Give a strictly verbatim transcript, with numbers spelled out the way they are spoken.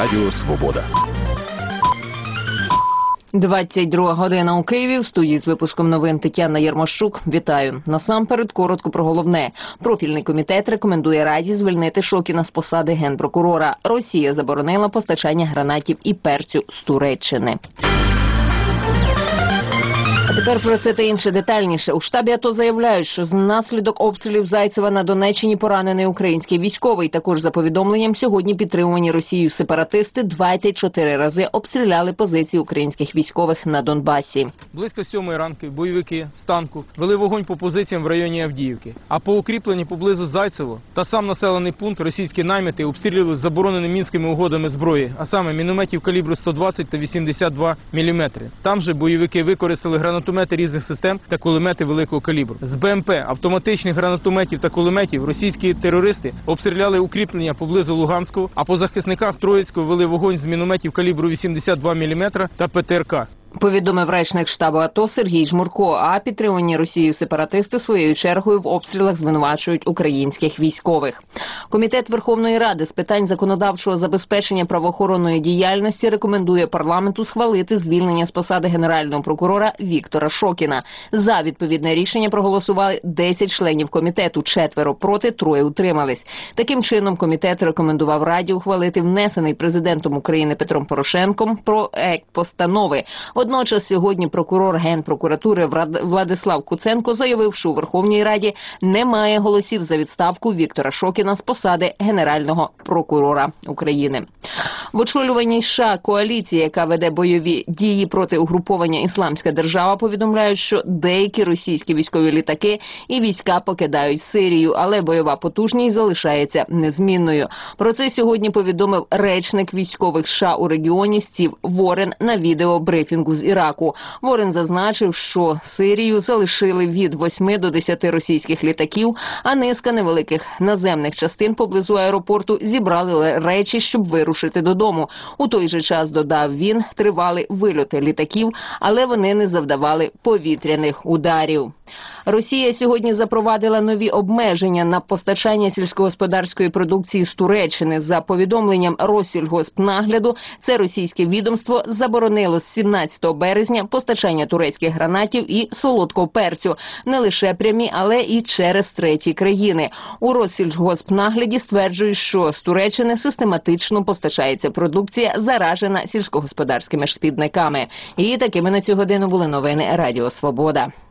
Радіо Свобода. двадцять друга година у Києві. В студії з випуском новин Тетяна Єрмощук. Вітаю. Насамперед коротко про головне. Профільний комітет рекомендує Раді звільнити Шокіна з посади генпрокурора. Росія заборонила постачання гранатів і перцю з Туреччини. А тепер про це та інше детальніше. У штабі АТО заявляють, що внаслідок обстрілів Зайцева на Донеччині поранений український військовий. Також за повідомленням сьогодні підтримувані Росією сепаратисти двадцять чотири рази обстріляли позиції українських військових на Донбасі. Близько сьомої ранку бойовики з танку вели вогонь по позиціям в районі Авдіївки. А по укріпленні поблизу Зайцево та сам населений пункт російські наймити обстрілювали забороненими мінськими угодами зброї, а саме мінометів калібру сто двадцять та вісімдесят два міліметри. Там же бойовики використали гранатомети різних систем та кулемети великого калібру. З БМП, автоматичних гранатометів та кулеметів російські терористи обстріляли укріплення поблизу Луганського, а по захисниках Троїцького вели вогонь з мінометів калібру вісімдесят два міліметри та ПТРК. Повідомив речник штабу АТО Сергій Жмурко, а підтримані Росією сепаратисти своєю чергою в обстрілах звинувачують українських військових. Комітет Верховної Ради з питань законодавчого забезпечення правоохоронної діяльності рекомендує парламенту схвалити звільнення з посади генерального прокурора Віктора Шокіна. За відповідне рішення проголосували десять членів комітету, четверо проти, троє утримались. Таким чином, комітет рекомендував Раді ухвалити внесений президентом України Петром Порошенком проект постанови. Водночас сьогодні прокурор Генпрокуратури Владислав Куценко заявив, що у Верховній Раді немає голосів за відставку Віктора Шокіна з посади Генерального прокурора України. В очолюваній США коаліції, яка веде бойові дії проти угруповання «Ісламська держава», повідомляють, що деякі російські військові літаки і війська покидають Сирію, але бойова потужність залишається незмінною. Про це сьогодні повідомив речник військових США у регіоні Стів Ворен на відеобрифінгу з Іраку. Ворен зазначив, що Сирію залишили від восьми до десяти російських літаків, а низка невеликих наземних частин поблизу аеропорту зібрали речі, щоб вирушити додому. У той же час, додав він, тривали вильоти літаків, але вони не завдавали повітряних ударів. Росія сьогодні запровадила нові обмеження на постачання сільськогосподарської продукції з Туреччини. За повідомленням Россільгоспнагляду, це російське відомство заборонило з сімнадцятого березня постачання турецьких гранатів і солодкого перцю. Не лише прямі, але і через треті країни. У Россільгоспнагляді стверджують, що з Туреччини систематично постачається продукція, заражена сільськогосподарськими шкідниками. І такими на цю годину були новини Радіо Свобода.